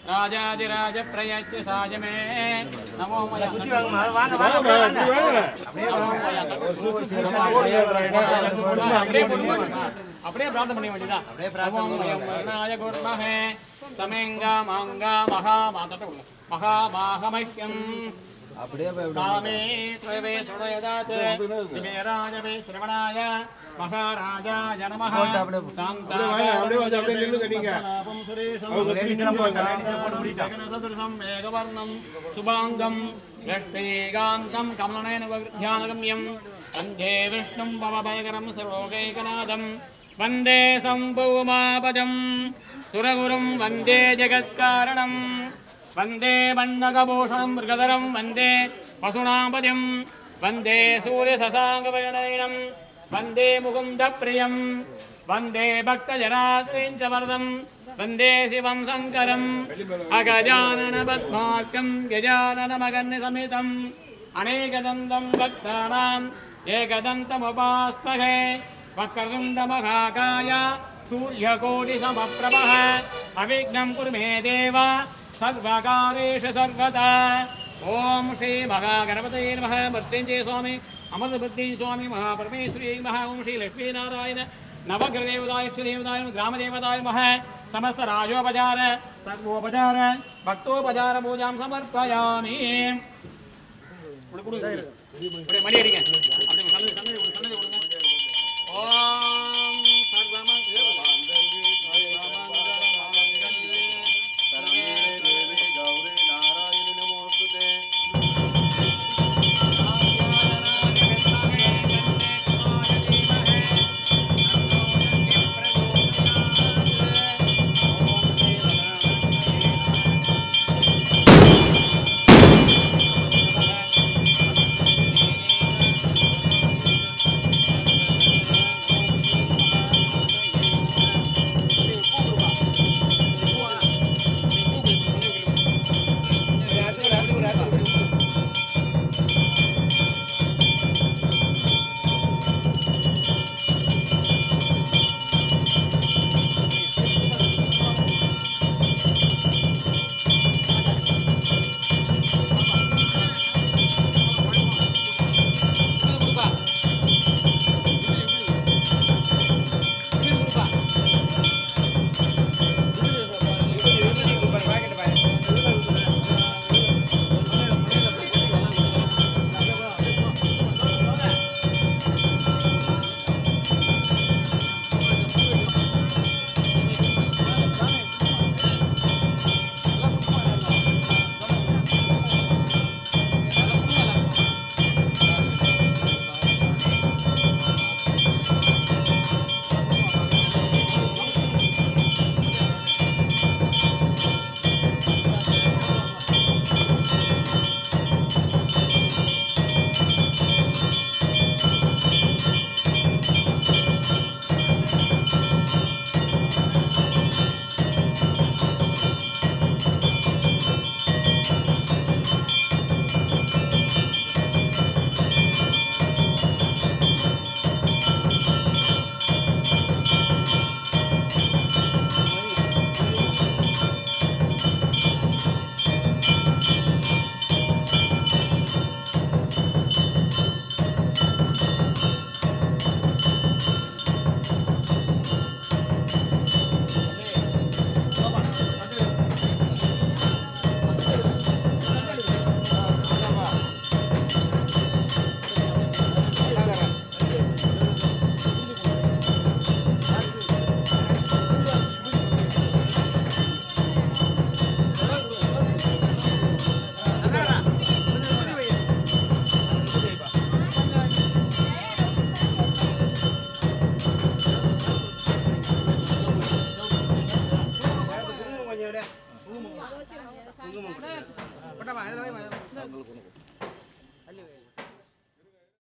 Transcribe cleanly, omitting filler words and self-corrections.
राजाधिराज प्रयच्छ साजमे नमो मया அப்படியே பிரார்த்தனை பண்ண வேண்டியதா குருமஹே சமேங்கா மாங்கா மகா மாதட்ட உள்ள மகா மாகமஹ்யம் அப்படியே காமே த்ரவே சுரயதாத் திவே ராஜவே ஸ்ரவணாய மகாராஜாய நமஹ சாந்தாய அப்படியே நில்லு கட்டிங்க பாபம் சுரேஷம் கணசதுர்சம் மேகவர்ணம் சுபாங்கம் லக்ஷ்மீகாந்தம் கமலநயன ध्यानगम्यं वन्दे विष्णुं भवभयकरं सर्वलोकैकनाथं वन्दे सम्भूमापदं सुरगुरुं वन्दे जगत्कारणं वन्दे बन्धकभूषणं मृगधरं वन्दे पशूनापतिं वन्दे सूर्यशशाङ्कवर्णनयनं वन्दे मुकुन्दप्रियं वन्दे भक्तजनाश्रयं च वरदं वन्दे शिवं शङ्करं अगजाननपद्मार्कं गजाननमगन्यसमेतम् अनेकदन्तं भक्तानां एकदन्तमुपास्महे वक्रतुण्डमहाकाय सूर्यकोटिसमप्रभः अविघ्नं कुरु मे देव सर्वकारेषु सर्वदा ओम श्री महागणपतये नमः मृत्युंजय स्वामी अमृतबुद्धि स्वामी महापरमेश्वरी नमः ओम श्री लक्ष्मी नारायण नवग्रहदेवताय इष्टदेवताय ग्रामदेवताय नमः समस्त राजोपचार सर्वोपचार भक्तोपचार पूजां समर्पयामि मणि अडिங்க அப்படியே சன்னதி கொடுங்க ஓம் சர்வமங்கள Pertama,